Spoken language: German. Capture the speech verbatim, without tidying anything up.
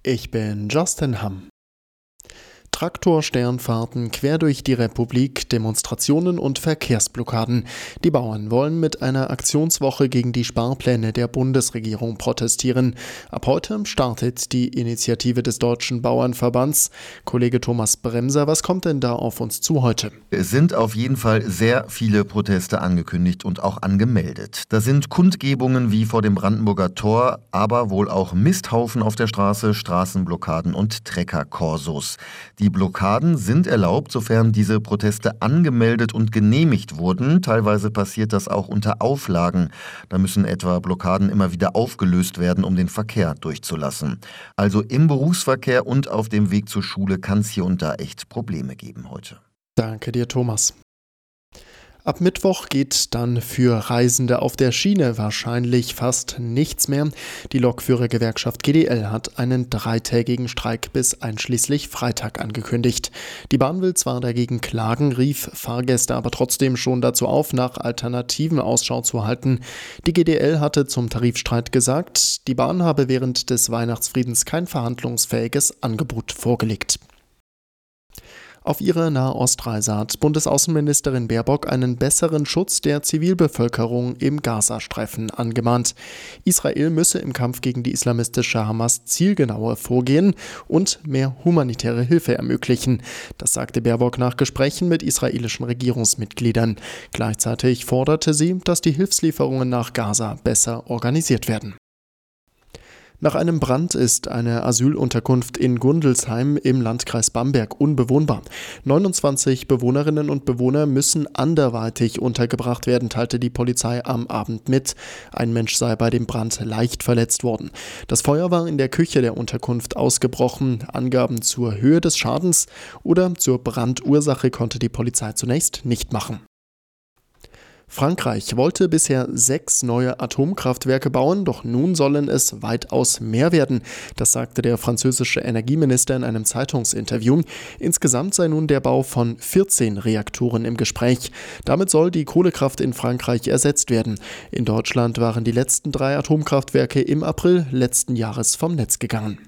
Ich bin Justin Hamm. Traktorsternfahrten quer durch die Republik, Demonstrationen und Verkehrsblockaden. Die Bauern wollen mit einer Aktionswoche gegen die Sparpläne der Bundesregierung protestieren. Ab heute startet die Initiative des Deutschen Bauernverbands. Kollege Thomas Bremser, was kommt denn da auf uns zu heute? Es sind auf jeden Fall sehr viele Proteste angekündigt und auch angemeldet. Da sind Kundgebungen wie vor dem Brandenburger Tor, aber wohl auch Misthaufen auf der Straße, Straßenblockaden und Treckerkorsos. Die Blockaden sind erlaubt, sofern diese Proteste angemeldet und genehmigt wurden. Teilweise passiert das auch unter Auflagen. Da müssen etwa Blockaden immer wieder aufgelöst werden, um den Verkehr durchzulassen. Also im Berufsverkehr und auf dem Weg zur Schule kann es hier und da echt Probleme geben heute. Danke dir, Thomas. Ab Mittwoch geht dann für Reisende auf der Schiene wahrscheinlich fast nichts mehr. Die Lokführergewerkschaft G D L hat einen dreitägigen Streik bis einschließlich Freitag angekündigt. Die Bahn will zwar dagegen klagen, rief Fahrgäste aber trotzdem schon dazu auf, nach alternativen Ausschau zu halten. Die G D L hatte zum Tarifstreit gesagt, die Bahn habe während des Weihnachtsfriedens kein verhandlungsfähiges Angebot vorgelegt. Auf ihrer Nahostreise hat Bundesaußenministerin Baerbock einen besseren Schutz der Zivilbevölkerung im Gazastreifen angemahnt. Israel müsse im Kampf gegen die islamistische Hamas zielgenauer vorgehen und mehr humanitäre Hilfe ermöglichen. Das sagte Baerbock nach Gesprächen mit israelischen Regierungsmitgliedern. Gleichzeitig forderte sie, dass die Hilfslieferungen nach Gaza besser organisiert werden. Nach einem Brand ist eine Asylunterkunft in Gundelsheim im Landkreis Bamberg unbewohnbar. neunundzwanzig Bewohnerinnen und Bewohner müssen anderweitig untergebracht werden, teilte die Polizei am Abend mit. Ein Mensch sei bei dem Brand leicht verletzt worden. Das Feuer war in der Küche der Unterkunft ausgebrochen. Angaben zur Höhe des Schadens oder zur Brandursache konnte die Polizei zunächst nicht machen. Frankreich wollte bisher sechs neue Atomkraftwerke bauen, doch nun sollen es weitaus mehr werden. Das sagte der französische Energieminister in einem Zeitungsinterview. Insgesamt sei nun der Bau von vierzehn Reaktoren im Gespräch. Damit soll die Kohlekraft in Frankreich ersetzt werden. In Deutschland waren die letzten drei Atomkraftwerke im April letzten Jahres vom Netz gegangen.